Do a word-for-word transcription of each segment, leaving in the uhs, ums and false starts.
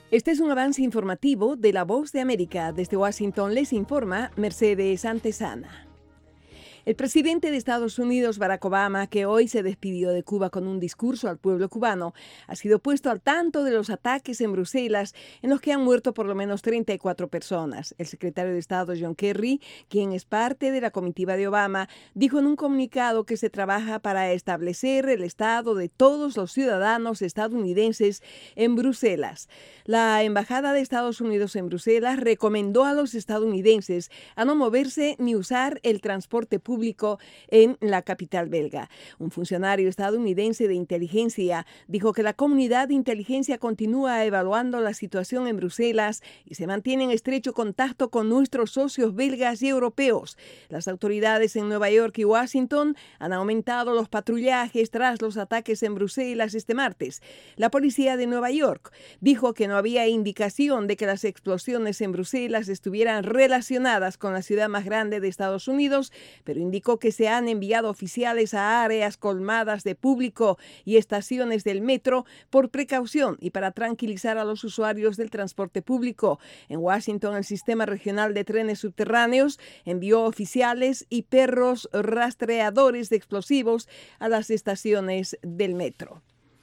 Este es un avance informativo de La Voz de América. Desde Washington les informa Mercedes Antesana. El presidente de Estados Unidos, Barack Obama, que hoy se despidió de Cuba con un discurso al pueblo cubano, ha sido puesto al tanto de los ataques en Bruselas en los que han muerto por lo menos treinta y cuatro personas. El secretario de Estado, John Kerry, quien es parte de la comitiva de Obama, dijo en un comunicado que se trabaja para establecer el estado de todos los ciudadanos estadounidenses en Bruselas. La Embajada de Estados Unidos en Bruselas recomendó a los estadounidenses a no moverse ni usar el transporte público en la capital belga. Un funcionario estadounidense de inteligencia dijo que la comunidad de inteligencia continúa evaluando la situación en Bruselas y se mantiene en estrecho contacto con nuestros socios belgas y europeos. Las autoridades en Nueva York y Washington han aumentado los patrullajes tras los ataques en Bruselas este martes. La policía de Nueva York dijo que no había indicación de que las explosiones en Bruselas estuvieran relacionadas con la ciudad más grande de Estados Unidos, pero indicó que se han enviado oficiales a áreas colmadas de público y estaciones del metro por precaución y para tranquilizar a los usuarios del transporte público. En Washington, el sistema regional de trenes subterráneos envió oficiales y perros rastreadores de explosivos a las estaciones del metro.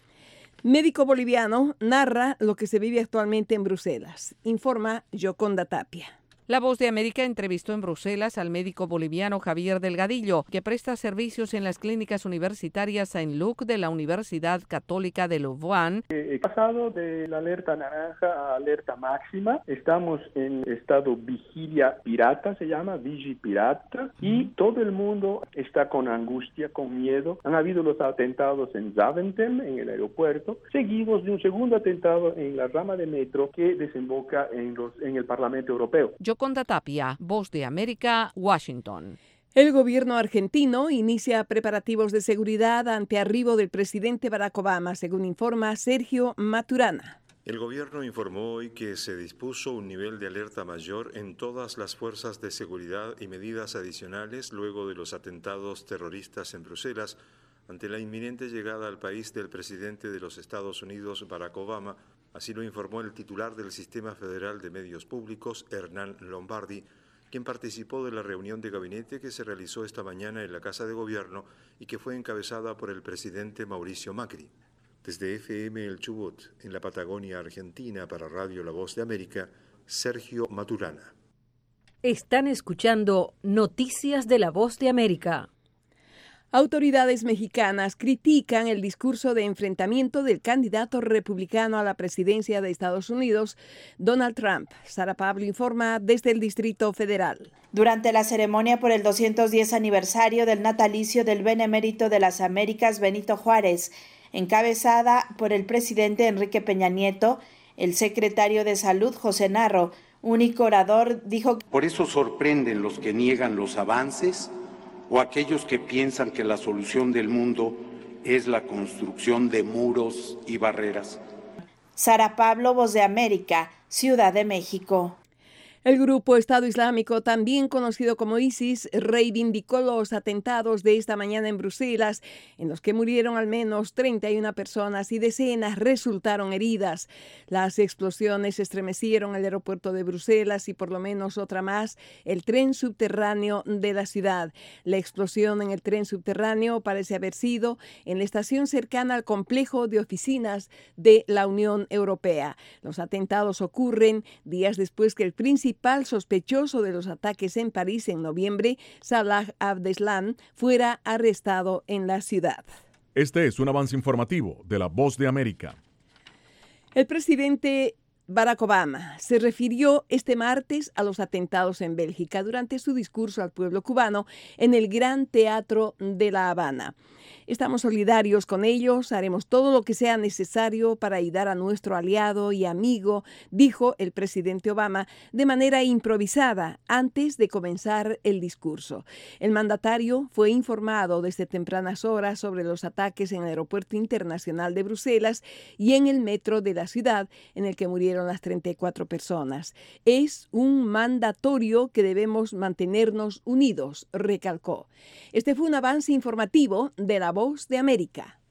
Médico boliviano narra lo que se vive actualmente en Bruselas, informa Yoconda Tapia. La Voz de América entrevistó en Bruselas al médico boliviano Javier Delgadillo, que presta servicios en las clínicas universitarias Saint-Luc de la Universidad Católica de Louvain. He pasado de la alerta naranja a alerta máxima. Estamos en estado vigilia pirata, se llama, vigi pirata, y todo el mundo está con angustia, con miedo. Han habido los atentados en Zaventem, en el aeropuerto, seguidos de un segundo atentado en la rama de metro que desemboca en, los, en el Parlamento Europeo. Yoconda Tapia, Voz de América, Washington. El gobierno argentino inicia preparativos de seguridad ante arribo del presidente Barack Obama, según informa Sergio Maturana. El gobierno informó hoy que se dispuso un nivel de alerta mayor en todas las fuerzas de seguridad y medidas adicionales luego de los atentados terroristas en Bruselas, ante la inminente llegada al país del presidente de los Estados Unidos, Barack Obama. Así lo informó el titular del Sistema Federal de Medios Públicos, Hernán Lombardi, quien participó de la reunión de gabinete que se realizó esta mañana en la Casa de Gobierno y que fue encabezada por el presidente Mauricio Macri. Desde F M El Chubut, en la Patagonia Argentina, para Radio La Voz de América, Sergio Maturana. Están escuchando Noticias de La Voz de América. Autoridades mexicanas critican el discurso de enfrentamiento del candidato republicano a la presidencia de Estados Unidos, Donald Trump. Sara Pablo informa desde el Distrito Federal. Durante la ceremonia por el doscientos diez aniversario del natalicio del Benemérito de las Américas, Benito Juárez, encabezada por el presidente Enrique Peña Nieto, el secretario de Salud, José Narro, único orador, dijo: Por eso sorprenden los que niegan los avances o aquellos que piensan que la solución del mundo es la construcción de muros y barreras. Sara Pablo, Voz de América, Ciudad de México. El grupo Estado Islámico, también conocido como ISIS, reivindicó los atentados de esta mañana en Bruselas, en los que murieron al menos treinta y una personas y decenas resultaron heridas. Las explosiones estremecieron el aeropuerto de Bruselas y por lo menos otra más, el tren subterráneo de la ciudad. La explosión en el tren subterráneo parece haber sido en la estación cercana al complejo de oficinas de la Unión Europea. Los atentados ocurren días después que el príncipe El principal sospechoso de los ataques en París en noviembre, Salah Abdeslam, fuera arrestado en la ciudad. Este es un avance informativo de La Voz de América. El presidente Barack Obama se refirió este martes a los atentados en Bélgica durante su discurso al pueblo cubano en el Gran Teatro de La Habana. Estamos solidarios con ellos, haremos todo lo que sea necesario para ayudar a nuestro aliado y amigo, dijo el presidente Obama de manera improvisada antes de comenzar el discurso. El mandatario fue informado desde tempranas horas sobre los ataques en el Aeropuerto Internacional de Bruselas y en el metro de la ciudad, en el que murieron las treinta y cuatro personas. Es un mandatorio que debemos mantenernos unidos, recalcó. Este fue un avance informativo de La Voz de América.